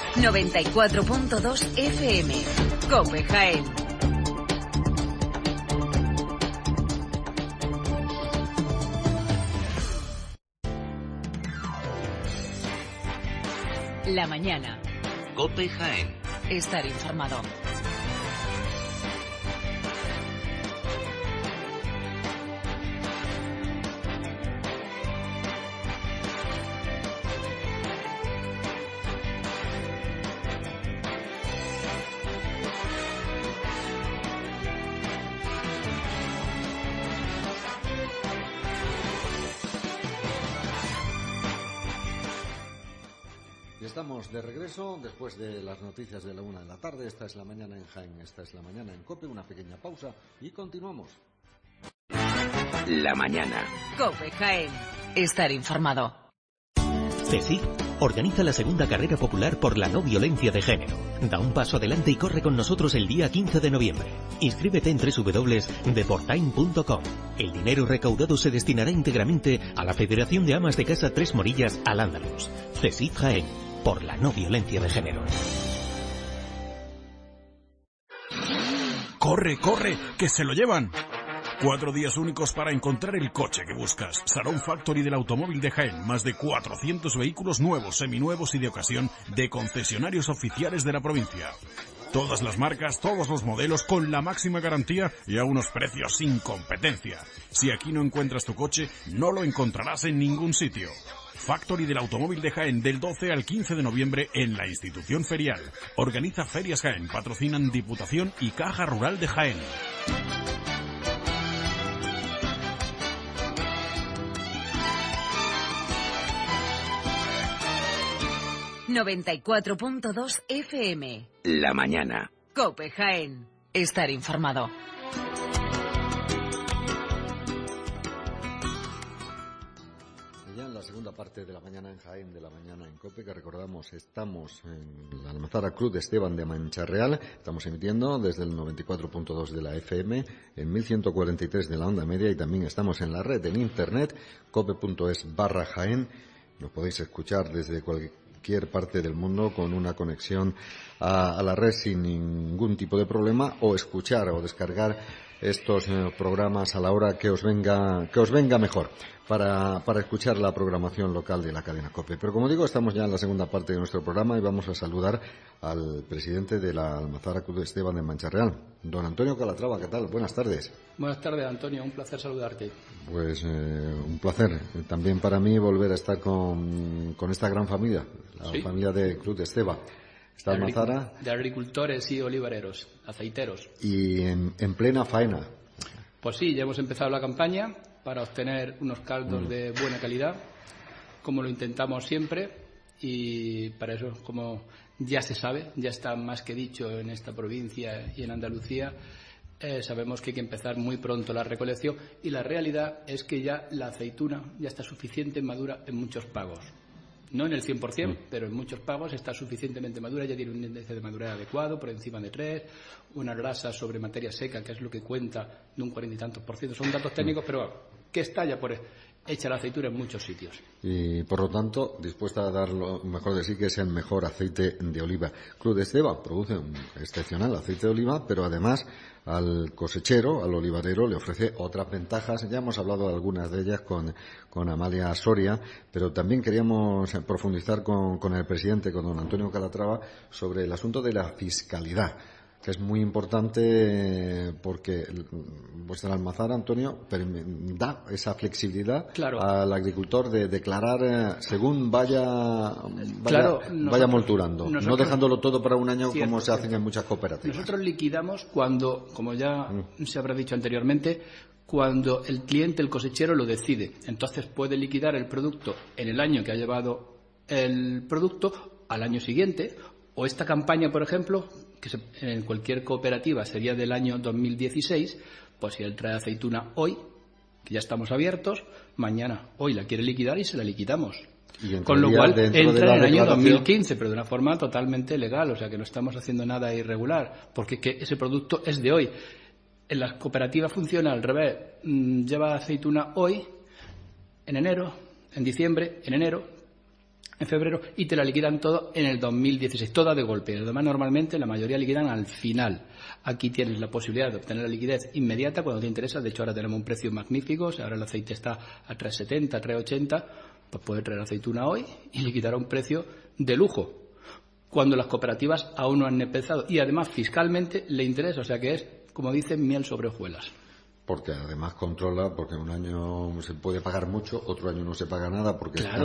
94.2 FM. COPE Jaén. La mañana. COPE Jaén. Estar informado. Estamos de regreso después de las noticias de la 1 de la tarde. Esta es la mañana en Jaén, esta es la mañana en COPE. Una pequeña pausa y continuamos. La mañana. COPE Jaén. Estar informado. CSIC organiza la segunda carrera popular por la no violencia de género. Da un paso adelante y corre con nosotros el día 15 de noviembre. Inscríbete en www.deportain.com. El dinero recaudado se destinará íntegramente a la Federación de Amas de Casa Tres Morillas Al-Ándalus. CSIC Jaén, por la no violencia de género. ¡Corre, corre! ¡Que se lo llevan! 4 días únicos para encontrar el coche que buscas. Salón Factory del Automóvil de Jaén. Más de 400 vehículos nuevos, seminuevos y de ocasión de concesionarios oficiales de la provincia. Todas las marcas, todos los modelos con la máxima garantía y a unos precios sin competencia. Si aquí no encuentras tu coche, no lo encontrarás en ningún sitio. Factory del Automóvil de Jaén del 12 al 15 de noviembre en la institución ferial. Organiza Ferias Jaén, patrocinan Diputación y Caja Rural de Jaén. ...94.2 FM. La mañana. COPE Jaén. Estar informado. Ya en la segunda parte de la mañana en Jaén, de la mañana en COPE, que recordamos, estamos en la Almazara Cruz de Esteban de Mancha Real. Estamos emitiendo desde el 94.2 de la FM, en 1143 de la onda media, y también estamos en la red en internet, cope.es/Jaén. Nos podéis escuchar desde cualquier parte del mundo con una conexión a la red sin ningún tipo de problema, o escuchar o descargar estos programas a la hora que os venga mejor para escuchar la programación local de la cadena COPE. Pero como digo, estamos ya en la segunda parte de nuestro programa y vamos a saludar al presidente de la Almazara Cruz de Esteban de Mancha Real, don Antonio Calatrava. ¿Qué tal? Buenas tardes. Buenas tardes, Antonio. Un placer saludarte. Pues un placer también para mí volver a estar con esta gran familia, la familia de Cruz de Esteban. Esta Almazara de agricultores y olivareros, aceiteros. Y en plena faena. Pues sí, ya hemos empezado la campaña para obtener unos caldos de buena calidad, como lo intentamos siempre, y para eso, como ya se sabe, ya está más que dicho en esta provincia y en Andalucía, sabemos que hay que empezar muy pronto la recolección, y la realidad es que ya la aceituna ya está suficiente madura en muchos pagos. No en el 100%, pero en muchos pagos está suficientemente madura, ya tiene un índice de madurez adecuado, por encima de 3, una grasa sobre materia seca, que es lo que cuenta, de un 40 y tantos %. Son datos técnicos, pero que está ya por hecha la aceituna en muchos sitios. Y por lo tanto, dispuesta a dar lo mejor de sí, que es el mejor aceite de oliva. Cruz de Esteban produce un excepcional aceite de oliva, pero además al cosechero, al olivarero, le ofrece otras ventajas. Ya hemos hablado de algunas de ellas con Amalia Soria, pero también queríamos profundizar con el presidente, con don Antonio Calatrava, sobre el asunto de la fiscalidad, que es muy importante porque vuestra Almazara, Antonio, da esa flexibilidad al agricultor de declarar según vaya molturando, no dejándolo todo para un año, como se hacen en muchas cooperativas. Nosotros liquidamos cuando, como ya se habrá dicho anteriormente, cuando el cliente, el cosechero, lo decide. Entonces puede liquidar el producto en el año que ha llevado el producto al año siguiente, o esta campaña, por ejemplo, que en cualquier cooperativa sería del año 2016, pues si él trae aceituna hoy, que ya estamos abiertos, mañana, hoy la quiere liquidar y se la liquidamos. Con lo cual entra en el año 2015, pero de una forma totalmente legal, o sea que no estamos haciendo nada irregular, porque que ese producto es de hoy. En las cooperativas funciona al revés, lleva aceituna hoy, en enero, en diciembre, en enero, en febrero y te la liquidan todo en el 2016, toda de golpe. Además, normalmente la mayoría liquidan al final. Aquí tienes la posibilidad de obtener la liquidez inmediata cuando te interesa. De hecho, ahora tenemos un precio magnífico. Ahora el aceite está a 3,70, 3,80. Pues puedes traer aceituna hoy y liquidar a un precio de lujo, cuando las cooperativas aún no han empezado. Y además, fiscalmente le interesa. O sea que es, como dicen, miel sobre hojuelas. Porque además controla, porque un año se puede pagar mucho, otro año no se paga nada, porque claro.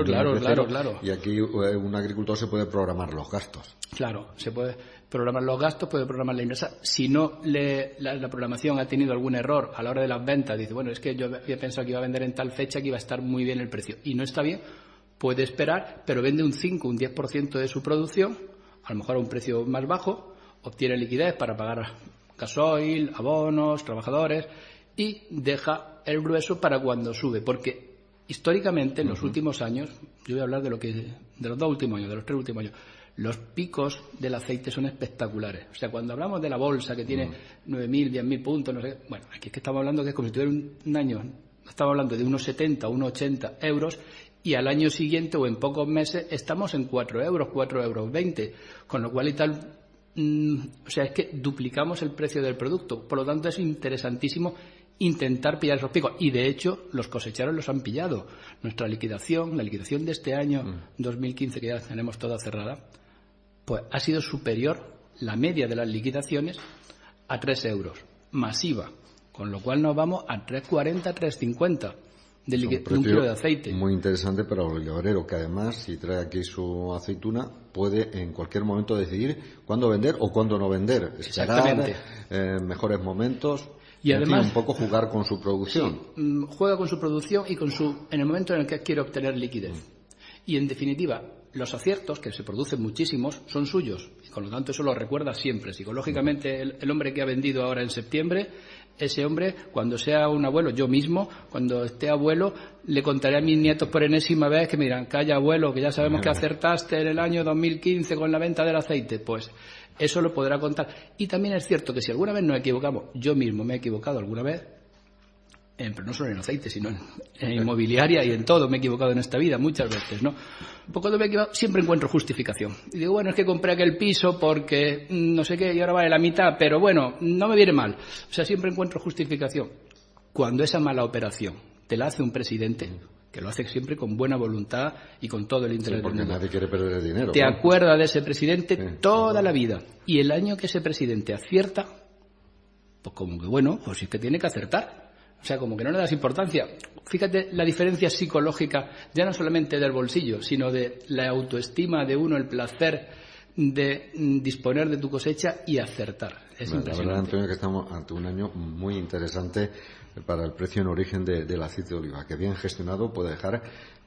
Y aquí un agricultor se puede programar los gastos. Claro, se puede programar los gastos, puede programar la inversa. Si no la programación ha tenido algún error a la hora de las ventas, dice, bueno, es que yo había pensado que iba a vender en tal fecha, que iba a estar muy bien el precio, y no está bien, puede esperar, pero vende un 5, un 10% de su producción, a lo mejor a un precio más bajo, obtiene liquidez para pagar gasoil, abonos, trabajadores, y deja el grueso para cuando sube, porque históricamente en los últimos años, yo voy a hablar de los 2 últimos años, de los 3 últimos años, los picos del aceite son espectaculares. O sea, cuando hablamos de la bolsa que tiene 9.000, 10.000 puntos, no sé, bueno, aquí es que estamos hablando que es como si tuviera un año, estamos hablando de unos 70, unos 80 euros, y al año siguiente o en pocos meses estamos en 4 euros, 4,20 euros, con lo cual y tal, o sea, es que duplicamos el precio del producto. Por lo tanto, es interesantísimo intentar pillar esos picos, y de hecho los cosecheros los han pillado. Nuestra liquidación, la liquidación de este año 2015, que ya tenemos toda cerrada, pues ha sido superior la media de las liquidaciones a 3 euros, masiva, con lo cual nos vamos a 3,40, 3,50 de un kilo de aceite. Muy interesante para el olivarero, que además, si trae aquí su aceituna, puede en cualquier momento decidir cuándo vender o cuándo no vender, esperar mejores momentos. Y además, un poco jugar con su producción. Sí, juega con su producción y en el momento en el que quiere obtener liquidez. Y en definitiva, los aciertos, que se producen muchísimos, son suyos. Y con lo tanto eso lo recuerda siempre. Psicológicamente, el hombre que ha vendido ahora en septiembre, ese hombre, cuando sea un abuelo, yo mismo, cuando esté abuelo, le contaré a mis nietos por enésima vez que me dirán, calla abuelo, que ya sabemos que acertaste en el año 2015 con la venta del aceite. Pues eso lo podrá contar. Y también es cierto que si alguna vez nos equivocamos, yo mismo me he equivocado alguna vez, pero no solo en aceite, sino en inmobiliaria y en todo, me he equivocado en esta vida muchas veces, ¿no? Pues cuando me he equivocado siempre encuentro justificación. Y digo, bueno, es que compré aquel piso porque no sé qué y ahora vale la mitad, pero bueno, no me viene mal. O sea, siempre encuentro justificación. Cuando esa mala operación te la hace un presidente, que lo hace siempre con buena voluntad y con todo el interés del mundo. Porque nadie quiere perder el dinero. Te acuerdas de ese presidente toda la vida. Y el año que ese presidente acierta, pues como que bueno, pues sí que tiene que acertar. O sea, como que no le das importancia. Fíjate la diferencia psicológica, ya no solamente del bolsillo, sino de la autoestima de uno, el placer de disponer de tu cosecha y acertar. Es impresionante. La verdad, Antonio, que estamos ante un año muy interesante para el precio en origen del aceite de oliva, que bien gestionado puede dejar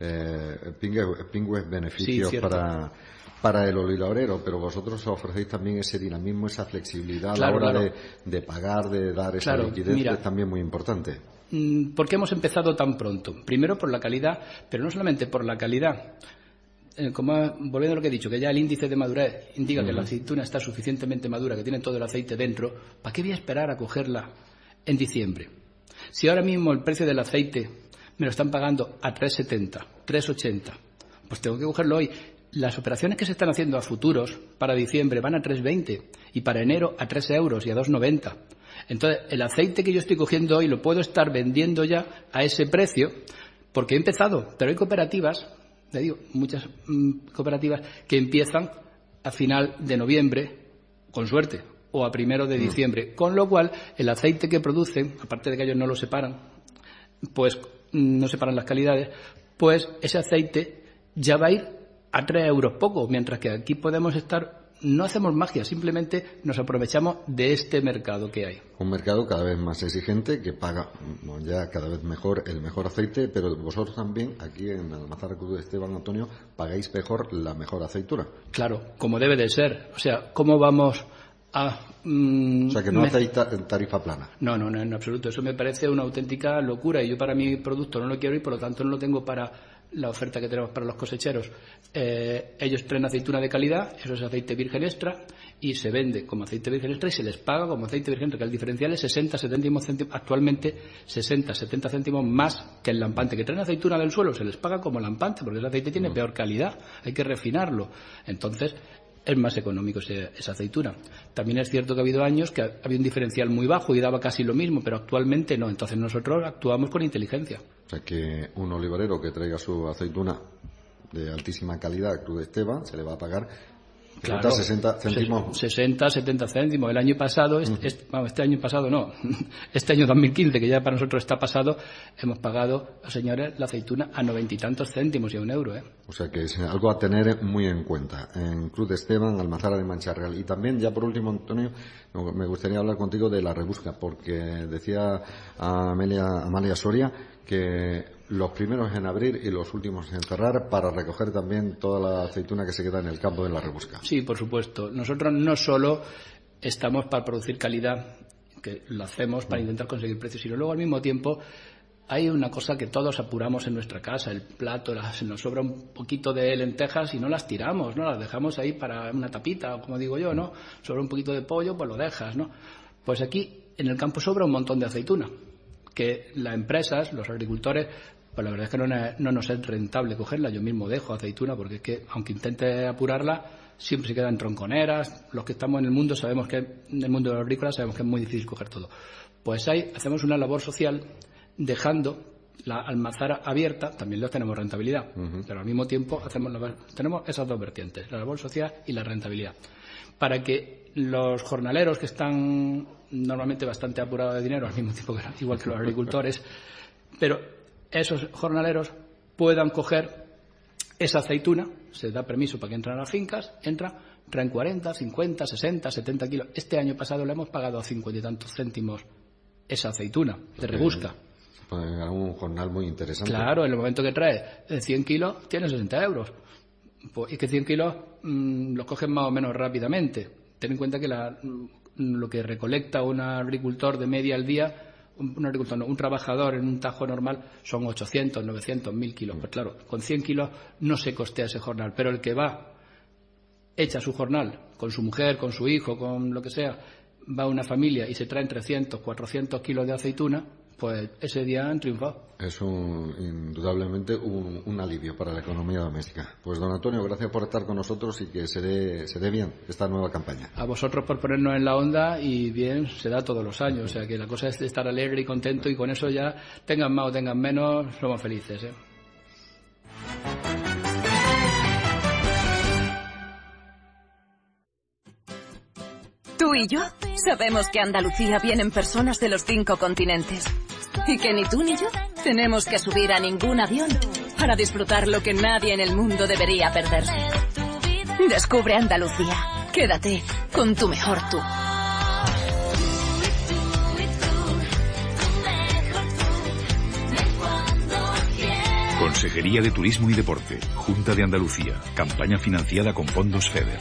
pingües beneficios para el olivarero, pero vosotros ofrecéis también ese dinamismo, esa flexibilidad a la hora de pagar, de dar esa liquidez, que es también muy importante. ¿Por qué hemos empezado tan pronto? Primero por la calidad, pero no solamente por la calidad. Volviendo a lo que he dicho, que ya el índice de madurez indica que la aceituna está suficientemente madura, que tiene todo el aceite dentro, ¿para qué voy a esperar a cogerla en diciembre? Si ahora mismo el precio del aceite me lo están pagando a 3,70, 3,80, pues tengo que cogerlo hoy. Las operaciones que se están haciendo a futuros para diciembre van a 3,20 y para enero a 3 euros y a 2,90. Entonces, el aceite que yo estoy cogiendo hoy lo puedo estar vendiendo ya a ese precio porque he empezado. Pero hay cooperativas, te digo, muchas cooperativas que empiezan a final de noviembre, con suerte, o a 1 de diciembre. Con lo cual, el aceite que producen, aparte de que ellos no lo separan, pues no separan las calidades, pues ese aceite ya va a ir a 3 euros poco, mientras que aquí podemos estar, no hacemos magia, simplemente nos aprovechamos de este mercado que hay. Un mercado cada vez más exigente, que paga ya cada vez mejor el mejor aceite, pero vosotros también, aquí en Almazara Cruz de Esteban, Antonio, pagáis mejor la mejor aceituna. Claro, como debe de ser. O sea, ¿cómo vamos a...? O sea, que no hacéis tarifa plana. No, en absoluto. Eso me parece una auténtica locura y yo para mi producto no lo quiero y por lo tanto no lo tengo para la oferta que tenemos para los cosecheros, ellos traen aceituna de calidad, eso es aceite virgen extra, y se vende como aceite virgen extra y se les paga como aceite virgen extra, que el diferencial es 60-70 céntimos, actualmente 60-70 céntimos más que el lampante. Que traen aceituna del suelo se les paga como lampante, porque ese aceite tiene peor calidad, hay que refinarlo. Entonces, es más económico esa aceituna. También es cierto que ha habido años que había un diferencial muy bajo y daba casi lo mismo, pero actualmente no. Entonces nosotros actuamos con inteligencia. O sea que un olivarero que traiga su aceituna de altísima calidad, Cruz de Esteban, se le va a pagar 60 céntimos. 60, 70 céntimos. El año pasado, este año pasado no, este año 2015, que ya para nosotros está pasado, hemos pagado, señores, la aceituna a 90 y tantos céntimos y a €1. O sea que es algo a tener muy en cuenta. En Cruz de Esteban, Almazara de Mancha Real. Y también, ya por último, Antonio, me gustaría hablar contigo de la rebusca, porque decía Amalia Soria que los primeros en abrir y los últimos en cerrar para recoger también toda la aceituna que se queda en el campo de la rebusca. Sí, por supuesto. Nosotros no solo estamos para producir calidad, que lo hacemos para intentar conseguir precios, sino luego al mismo tiempo hay una cosa que todos apuramos en nuestra casa, el plato, se nos sobra un poquito de lentejas y no las tiramos, ¿no? Las dejamos ahí para una tapita, como digo yo, ¿no? Sobra un poquito de pollo, pues lo dejas, ¿no? Pues aquí en el campo sobra un montón de aceituna, que las empresas, los agricultores, pues la verdad es que no nos es rentable cogerla. Yo mismo dejo aceituna porque es que, aunque intente apurarla, siempre se quedan tronconeras. Los que estamos en el mundo sabemos que, en el mundo agrícola, sabemos que es muy difícil coger todo. Pues ahí hacemos una labor social dejando la almazara abierta, también lo tenemos rentabilidad, pero al mismo tiempo tenemos esas dos vertientes, la labor social y la rentabilidad, para que los jornaleros que están normalmente bastante apurados de dinero, al mismo tiempo que igual que los agricultores, pero esos jornaleros puedan coger esa aceituna, se da permiso para que entren a las fincas, traen 40, 50, 60, 70 kilos. Este año pasado le hemos pagado a 50 y tantos céntimos esa aceituna de rebusca. Pues un jornal muy interesante. Claro, en el momento que trae 100 kilos, tiene 60 euros. Pues, y que 100 kilos los cogen más o menos rápidamente. Ten en cuenta que lo que recolecta un agricultor de media al día, un trabajador en un tajo normal, son 800, 900, 1000 kilos. Pues claro, con 100 kilos no se costea ese jornal, pero el que echa su jornal con su mujer, con su hijo, con lo que sea, va a una familia y se traen 300, 400 kilos de aceituna, pues ese día han triunfado. Es indudablemente un alivio para la economía doméstica. Pues don Antonio, gracias por estar con nosotros y que se dé bien esta nueva campaña. A vosotros por ponernos en la onda, y bien, se da todos los años. O sea que la cosa es estar alegre y contento, y con eso ya, tengan más o tengan menos, somos felices, ¿eh? Tú y yo sabemos que a Andalucía vienen personas de los 5 continentes. Y que ni tú ni yo tenemos que subir a ningún avión para disfrutar lo que nadie en el mundo debería perderse. Descubre Andalucía. Quédate con tu mejor tú. Consejería de Turismo y Deporte, Junta de Andalucía, campaña financiada con fondos FEDER.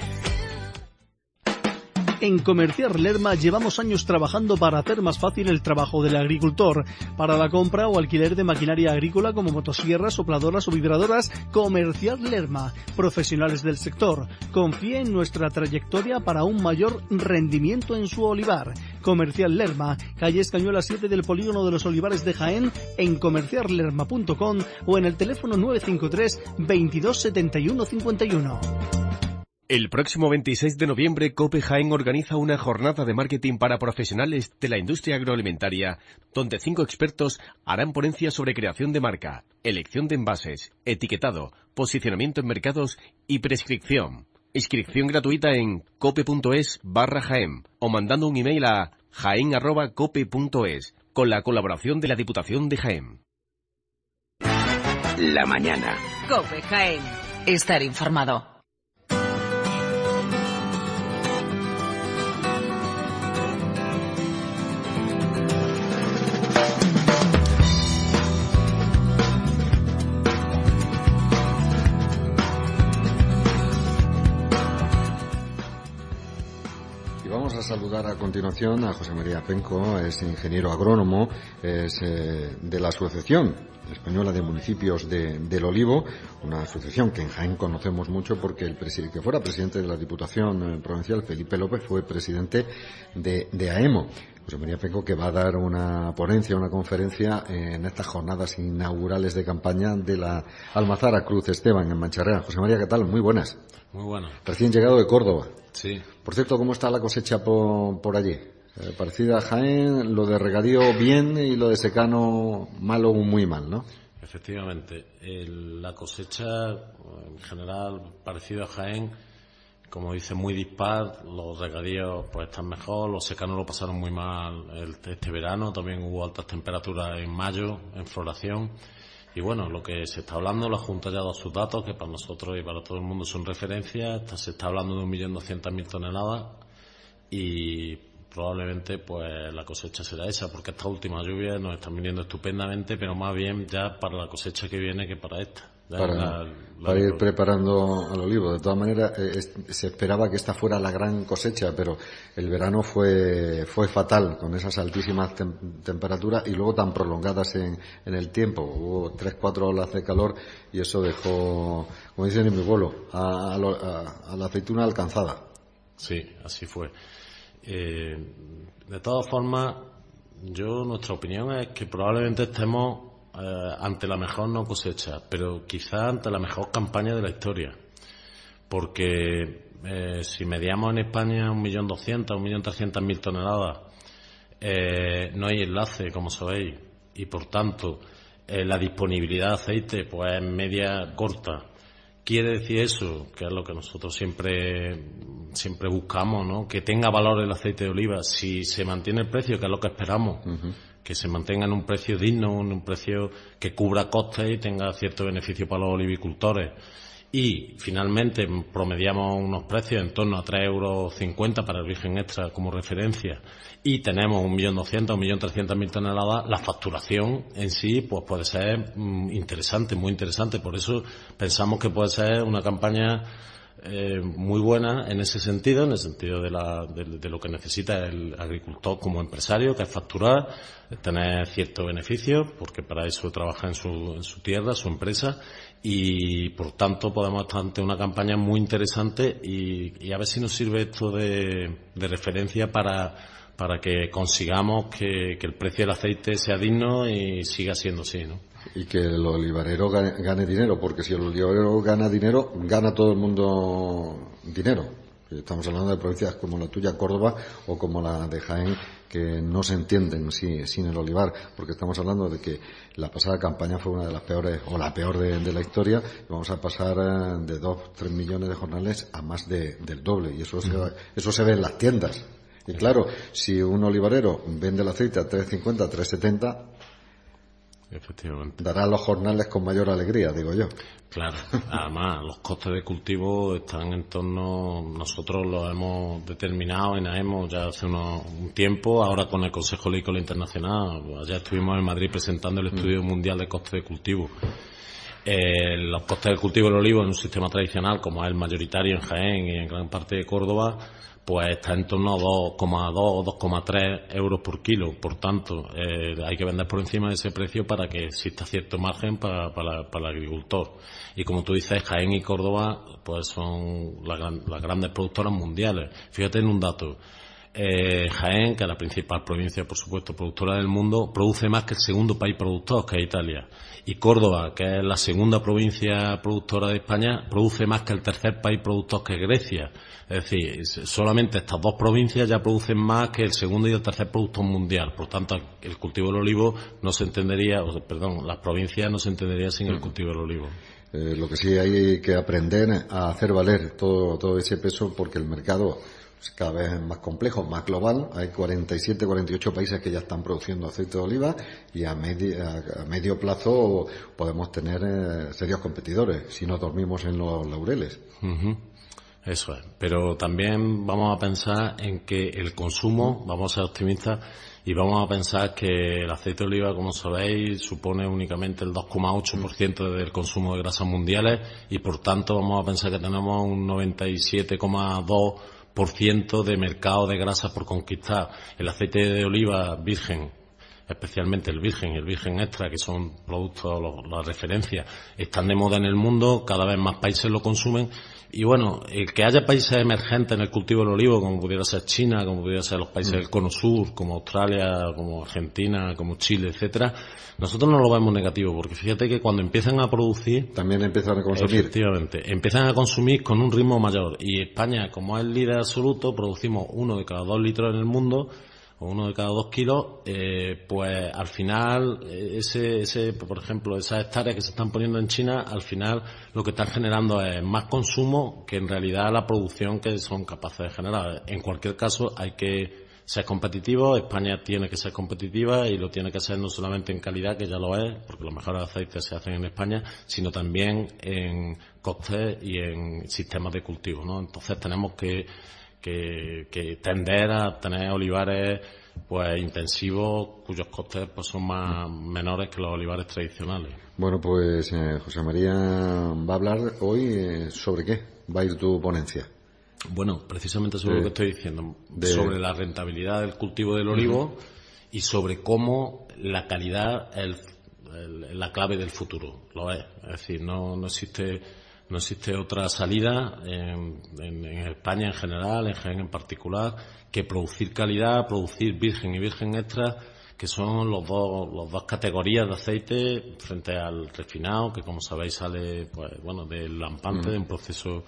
En Comerciar Lerma llevamos años trabajando para hacer más fácil el trabajo del agricultor. Para la compra o alquiler de maquinaria agrícola como motosierras, sopladoras o vibradoras, Comerciar Lerma. Profesionales del sector. Confíe en nuestra trayectoria para un mayor rendimiento en su olivar. Comercial Lerma, calle Escañuela 7 del Polígono de los Olivares de Jaén, en comerciarlerma.com o en el teléfono 953 22 71 51. El próximo 26 de noviembre, COPE Jaén organiza una jornada de marketing para profesionales de la industria agroalimentaria, donde 5 expertos harán ponencias sobre creación de marca, elección de envases, etiquetado, posicionamiento en mercados y prescripción. Inscripción gratuita en cope.es/Jaén o mandando un email a jaén@cope.es con la colaboración de la Diputación de Jaén. La mañana. COPE Jaén. Estar informado. Vamos a saludar a continuación a José María Penco, es ingeniero agrónomo, es de la Asociación Española de Municipios del Olivo, una asociación que en Jaén conocemos mucho porque el que fuera presidente de la Diputación Provincial, Felipe López, fue presidente de AEMO. José María Penco, que va a dar una ponencia, una conferencia en estas jornadas inaugurales de campaña de la Almazara Cruz Esteban en Mancharreal. José María, ¿qué tal? Muy buenas. Muy buenas. Recién llegado de Córdoba. Sí. Por cierto, ¿cómo está la cosecha por allí? Parecida a Jaén, lo de regadío bien y lo de secano malo o muy mal, ¿no? Efectivamente. La cosecha, en general, parecida a Jaén, como dice, muy dispar. Los regadíos pues están mejor, los secanos lo pasaron muy mal este verano. También hubo altas temperaturas en mayo, en floración. Y bueno, lo que se está hablando, la Junta ya ha dado sus datos, que para nosotros y para todo el mundo son referencias. Se está hablando de 1.200.000 toneladas y probablemente pues la cosecha será esa, porque estas últimas lluvias nos están viniendo estupendamente, pero más bien ya para la cosecha que viene que para esta. Para ir preparando al olivo. De todas maneras, se esperaba que esta fuera la gran cosecha, pero el verano fue fatal con esas altísimas temperaturas y luego tan prolongadas en el tiempo. Hubo 3-4 olas de calor y eso dejó, como dicen en mi pueblo, a la aceituna alcanzada. Sí, así fue. De todas formas, nuestra opinión es que probablemente estemos ante la mejor no cosecha, pero quizá ante la mejor campaña de la historia, porque si mediamos en España 1.200.000, 1.300.000 toneladas, no hay enlace, como sabéis, y por tanto la disponibilidad de aceite pues es media corta. Quiere decir eso, que es lo que nosotros siempre buscamos, ¿no? Que tenga valor el aceite de oliva. Si se mantiene el precio, que es lo que esperamos, que se mantenga en un precio digno, en un precio que cubra costes y tenga cierto beneficio para los olivicultores. Y finalmente promediamos unos precios en torno a 3,50 € para el virgen extra como referencia y tenemos 1.200.000, 1.300.000 toneladas, la facturación en sí pues puede ser interesante, muy interesante. Por eso pensamos que puede ser una campaña muy buena en ese sentido, en el sentido de lo que necesita el agricultor como empresario, que es facturar, tener ciertos beneficios, porque para eso trabaja en su tierra, su empresa, y por tanto podemos estar ante una campaña muy interesante y a ver si nos sirve esto de referencia para que consigamos que el precio del aceite sea digno y siga siendo así, ¿no? Y que el olivarero gane dinero, porque si el olivarero gana dinero, gana todo el mundo dinero. Estamos hablando de provincias como la tuya, Córdoba, o como la de Jaén, que no se entienden sin el olivar, porque estamos hablando de que la pasada campaña fue una de las peores, o la peor de la historia, y vamos a pasar de 2-3 millones de jornales a más del doble, y eso se ve en las tiendas. Y claro, si un olivarero vende el aceite a 3,50, 3,70, efectivamente, dará los jornales con mayor alegría, digo yo. Claro, además los costes de cultivo están en torno, nosotros los hemos determinado en AEMO ya hace un tiempo, ahora con el Consejo Agrícola Internacional, allá estuvimos en Madrid presentando el estudio mundial de costes de cultivo. Los costes de cultivo del olivo en un sistema tradicional como es el mayoritario en Jaén y en gran parte de Córdoba, pues está en torno a 2,2 o 2,3 euros por kilo. Por tanto, hay que vender por encima de ese precio para que exista cierto margen para el agricultor. Y como tú dices, Jaén y Córdoba pues son las grandes productoras mundiales. Fíjate en un dato. Jaén, que es la principal provincia, por supuesto, productora del mundo, produce más que el segundo país productor, que es Italia. Y Córdoba, que es la segunda provincia productora de España, produce más que el tercer país productor, que es Grecia. Es decir, solamente estas dos provincias ya producen más que el segundo y el tercer productor mundial. Por tanto, el cultivo del olivo no se entendería, las provincias no se entenderían sin el cultivo del olivo. Lo que sí hay que aprender a hacer valer todo ese peso, porque el mercado es cada vez más complejo, más global. Hay 47, 48 países que ya están produciendo aceite de oliva y a medio plazo podemos tener serios competidores si no dormimos en los laureles. Eso es, pero también vamos a pensar en que el consumo, vamos a ser optimistas y vamos a pensar que el aceite de oliva, como sabéis, supone únicamente el 2,8% del consumo de grasas mundiales y por tanto vamos a pensar que tenemos un 97,2% de mercado de grasa por conquistar. El aceite de oliva virgen, especialmente el virgen y el virgen extra, que son productos, las referencias, están de moda en el mundo, cada vez más países lo consumen. Y bueno, el que haya países emergentes en el cultivo del olivo, como pudiera ser China, como pudiera ser los países del Cono Sur, como Australia, como Argentina, como Chile, etcétera, nosotros no lo vemos negativo, porque fíjate que cuando empiezan a producir, también empiezan a consumir. Efectivamente, empiezan a consumir con un ritmo mayor. Y España, como es el líder absoluto, producimos 1 de cada 2 litros en el mundo, o 1 de cada 2 kilos, pues al final, por ejemplo, esas hectáreas que se están poniendo en China, al final lo que están generando es más consumo que en realidad la producción que son capaces de generar. En cualquier caso, hay que ser competitivos. España tiene que ser competitiva y lo tiene que ser no solamente en calidad, que ya lo es, porque los mejores aceites se hacen en España, sino también en costes y en sistemas de cultivo, ¿no? Entonces tenemos que tender a tener olivares pues intensivos cuyos costes pues son menores que los olivares tradicionales. Bueno, pues José María va a hablar hoy sobre qué va a ir tu ponencia. Bueno, precisamente sobre lo que estoy diciendo, sobre la rentabilidad del cultivo del olivo y sobre cómo la calidad es la clave del futuro. Lo es decir, no existe otra salida en España en general, en Jaén en particular, que producir calidad, producir virgen y virgen extra, que son las dos categorías de aceite frente al refinado, que como sabéis sale del lampante, de un proceso.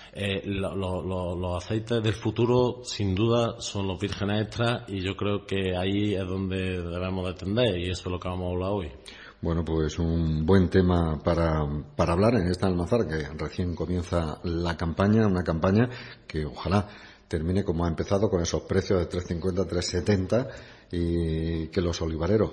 Los aceites del futuro sin duda son los vírgenes extras, y yo creo que ahí es donde debemos de tender, y eso es lo que vamos a hablar hoy. Bueno, pues un buen tema para hablar en esta Almazara, que recién comienza la campaña, una campaña que ojalá termine como ha empezado, con esos precios de 3,50, 3,70, y que los olivareros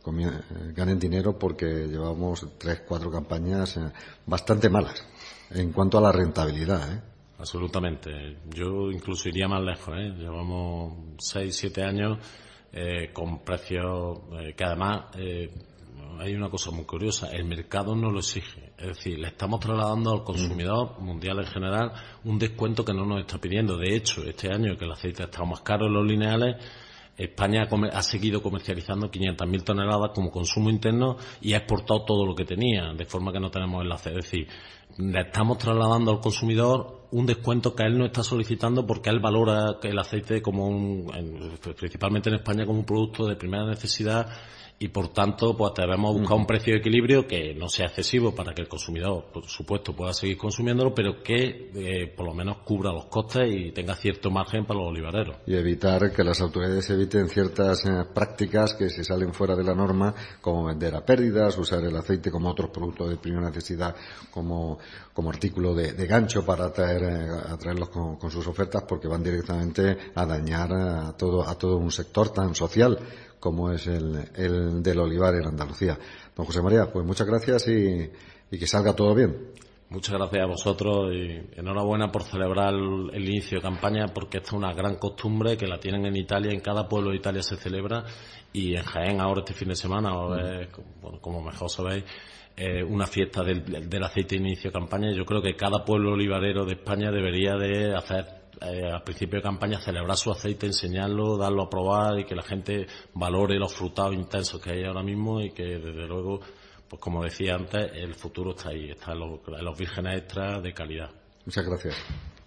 ganen dinero, porque llevamos 3-4 campañas bastante malas en cuanto a la rentabilidad, Absolutamente. Yo incluso iría más lejos, Llevamos 6-7 años con precios que además hay una cosa muy curiosa: el mercado no lo exige. Es decir, le estamos trasladando al consumidor mundial en general un descuento que no nos está pidiendo. De hecho, este año, que el aceite ha estado más caro en los lineales, España ha seguido comercializando 500.000 toneladas como consumo interno y ha exportado todo lo que tenía, de forma que no tenemos enlace. Es decir, le estamos trasladando al consumidor un descuento que él no está solicitando, porque él valora el aceite como principalmente en España, como un producto de primera necesidad, y por tanto pues debemos buscar un precio de equilibrio que no sea excesivo para que el consumidor, por supuesto, pueda seguir consumiéndolo, pero que por lo menos cubra los costes y tenga cierto margen para los olivareros. Y evitar que las autoridades eviten ciertas prácticas que se salen fuera de la norma, como vender a pérdidas, usar el aceite como otros productos de primera necesidad, como artículo de gancho para atraerlos con sus ofertas, porque van directamente a dañar a todo un sector tan social como es el del olivar en Andalucía. Don José María, pues muchas gracias y que salga todo bien. Muchas gracias a vosotros y enhorabuena por celebrar el inicio de campaña, porque esta es una gran costumbre que la tienen en Italia, en cada pueblo de Italia se celebra, y en Jaén ahora este fin de semana va a haber, como mejor sabéis, una fiesta del aceite de inicio de campaña. Yo creo que cada pueblo olivarero de España debería de hacer al principio de campaña, celebrar su aceite, enseñarlo, darlo a probar, y que la gente valore los frutados intensos que hay ahora mismo, y que desde luego, pues como decía antes, el futuro está ahí, está en los vírgenes extras de calidad. Muchas gracias.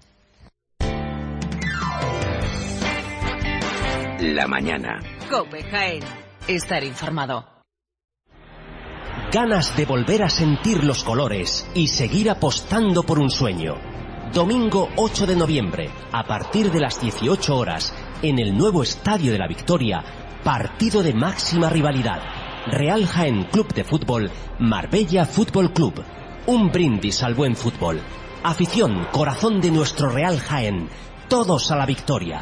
La mañana. COPE Jaén. Estar informado. Ganas de volver a sentir los colores y seguir apostando por un sueño. Domingo 8 de noviembre, a partir de las 18 horas, en el nuevo Estadio de la Victoria, partido de máxima rivalidad. Real Jaén Club de Fútbol, Marbella Fútbol Club. Un brindis al buen fútbol. Afición, corazón de nuestro Real Jaén. Todos a la victoria.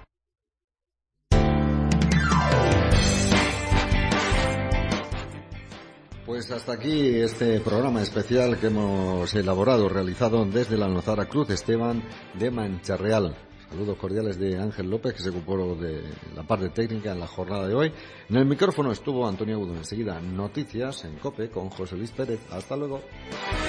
Pues hasta aquí este programa especial que hemos elaborado, realizado desde la Almazara Cruz Esteban de Mancharreal. Saludos cordiales de Ángel López, que se ocupó de la parte técnica en la jornada de hoy. En el micrófono estuvo Antonio Agudo. Enseguida, noticias en COPE con José Luis Pérez. Hasta luego.